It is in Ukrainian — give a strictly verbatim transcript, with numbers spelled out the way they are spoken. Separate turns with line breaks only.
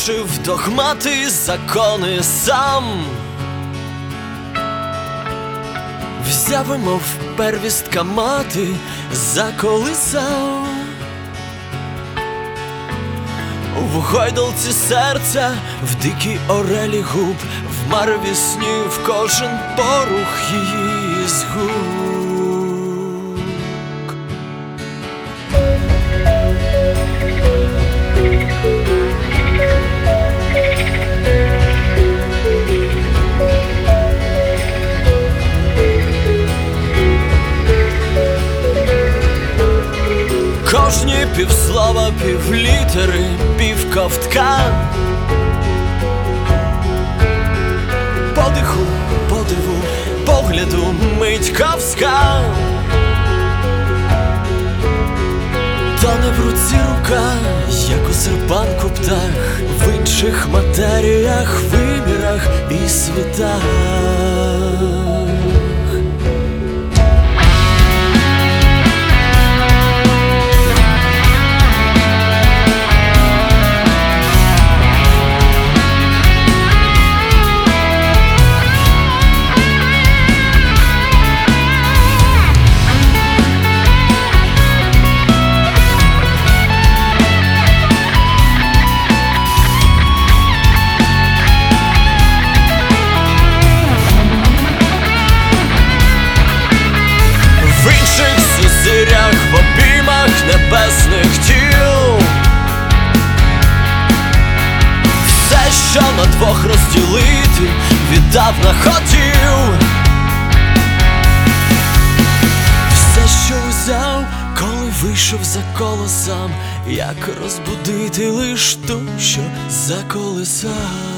залишив догмати, закони сам. Взяв і мов первістка мати, заколисав в гойдалці серця, в дикій орелі губ, в мареві снів кожен порух її згук. Кожні півслова, півлітери, півковтка, подиху, подиву, погляду мить ковська. Та не в руці рука, як у серпанку птах, в інших матеріях, вимірах і світах. В обіймах небесних тіл все, що на двох розділити, віддавна хотів. Все, що узяв, коли вийшов за коло сам, як розбудити лиш ту, що заколисав.